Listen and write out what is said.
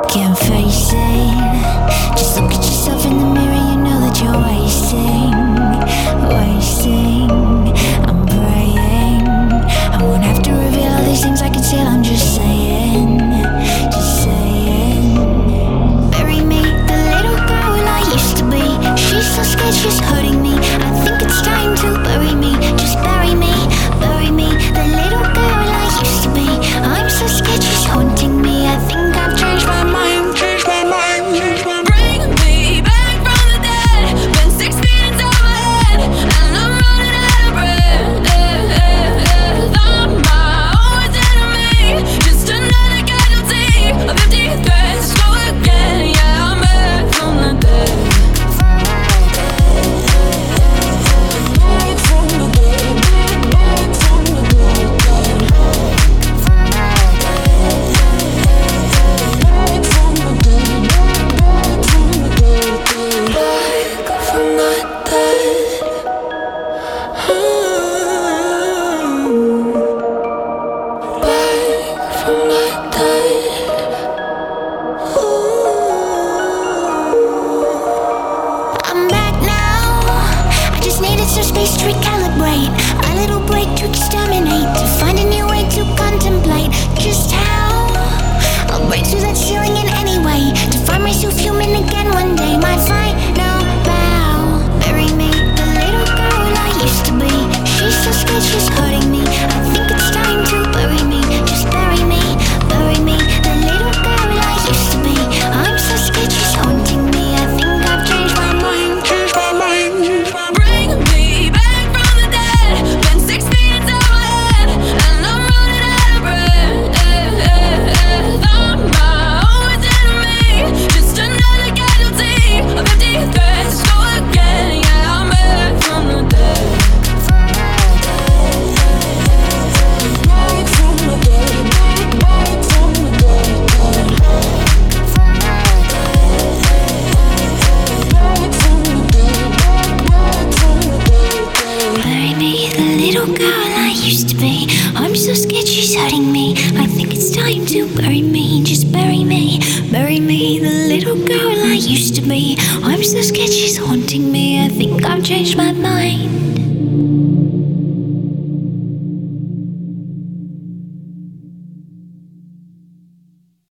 can't face it. Just look at yourself in the mirror, you know that you're wasting. I'm praying I won't have to reveal all these things I conceal. I'm just saying. Bury me, the little girl I used to be. She's so scared, she's hurting me. I think it's time to bury me. Just bury me, the little girl I used to be. I'm so scared, she's haunting me. I think I've changed my mind. Bring me back from the dead. Been 6 feet into my head, and I'm running out of breath. I'm my own worst enemy, just another casualty of empty threats. Go again, yeah, I'm back from the dead. I'm back now. I just needed some space to recalibrate, a little break to exterminate, to find a new way to contemplate just how I'll break through that ceiling in any way, to find myself human again one day. My final bow. Bury me, the little girl I used to be. She's so scared, she's hurting me. I think it's time to bury me. Just bury me, the little girl I used to be. I'm so scared, she's haunting me. I think I've changed my mind. Bring me back from the dead. Been 6 feet into my head, and I'm running out of breath. I'm my own worst enemy, just another casualty of empty threats. Go again, yeah, I'm back from the dead. Bury me, the little girl I used to be. I'm so scared, she's hurting me. I think it's time to bury me. Just bury me, the little girl I used to be. I'm so scared, she's haunting me. I think I've changed my mind.